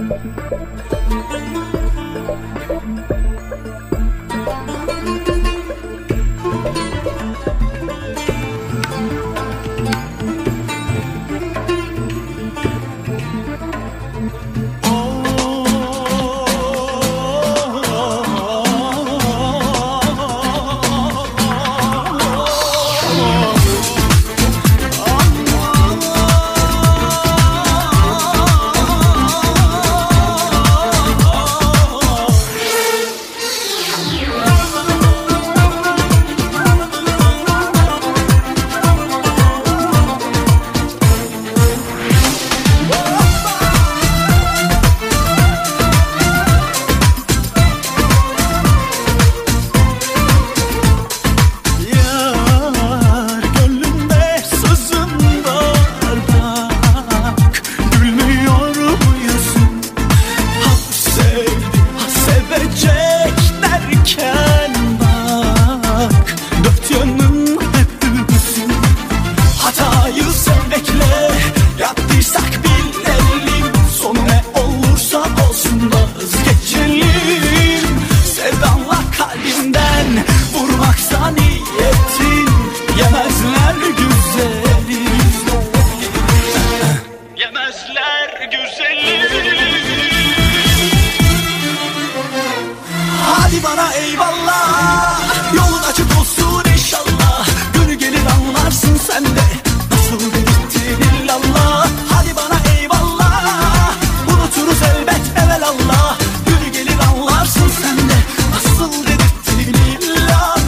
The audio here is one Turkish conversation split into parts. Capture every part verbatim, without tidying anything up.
Hadi bana eyvallah, yolun açık olsun inşallah. Günü gelir anlarsın sen de nasıl bittin illallah. Hadi bana eyvallah, unuturuz elbet evelallah. Günü gelir anlarsın sen de nasıl bittin illallah.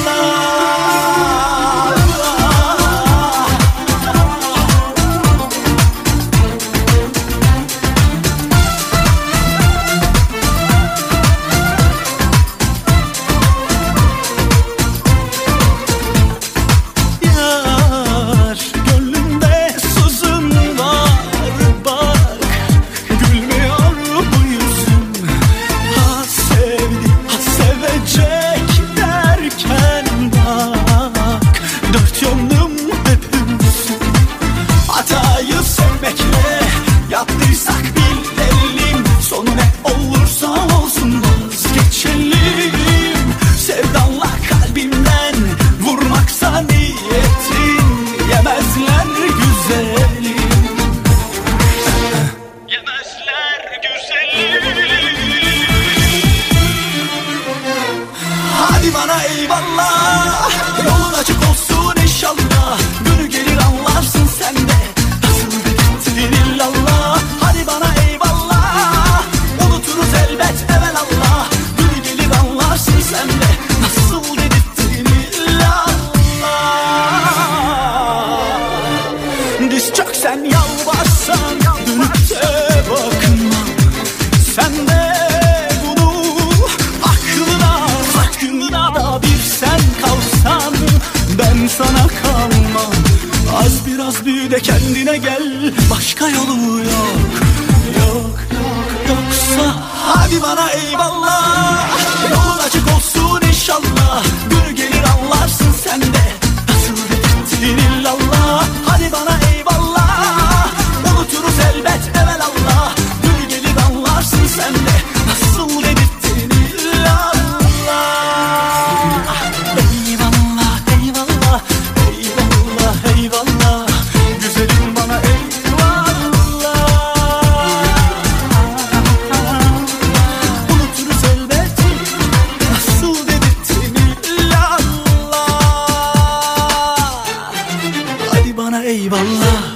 Yaptıysak bilelim, sonu ne olursa olsun vazgeçelim. Sevdanla kalbimden vurmaksa niyetin, yemezler güzelim, yemezler güzelim. Hadi bana eyvallah, yolun açık olsun inşallah. Günü gelir anlarsın sen de nasıl bittin illallah. Hadi bana eyvallah, unuturuz elbet evelallah. Günü gelir anlarsın sen de nasıl bittin illallah. Diz çöksen yalvarsan dönüp de bakma. Sen de bunu aklına aklına da bir sen kalsan ben sana kalmam. Az biraz büyü de kendine gel, başka yolu yok. Yok yok yoksa hadi bana eyvallah, yolun açık olsun inşallah. Günü gelir anlarsın sen de nasıl bittin illallah. Hadi bana eyvallah, unuturuz elbet evelallah. Günü gelir anlarsın sen de nasıl bittin illallah. Eyvallah eyvallah eyvallah eyvallah, güzelim bana eyvallah. Unuturuz elbet nasıl bittin illallah. Hadi bana eyvallah.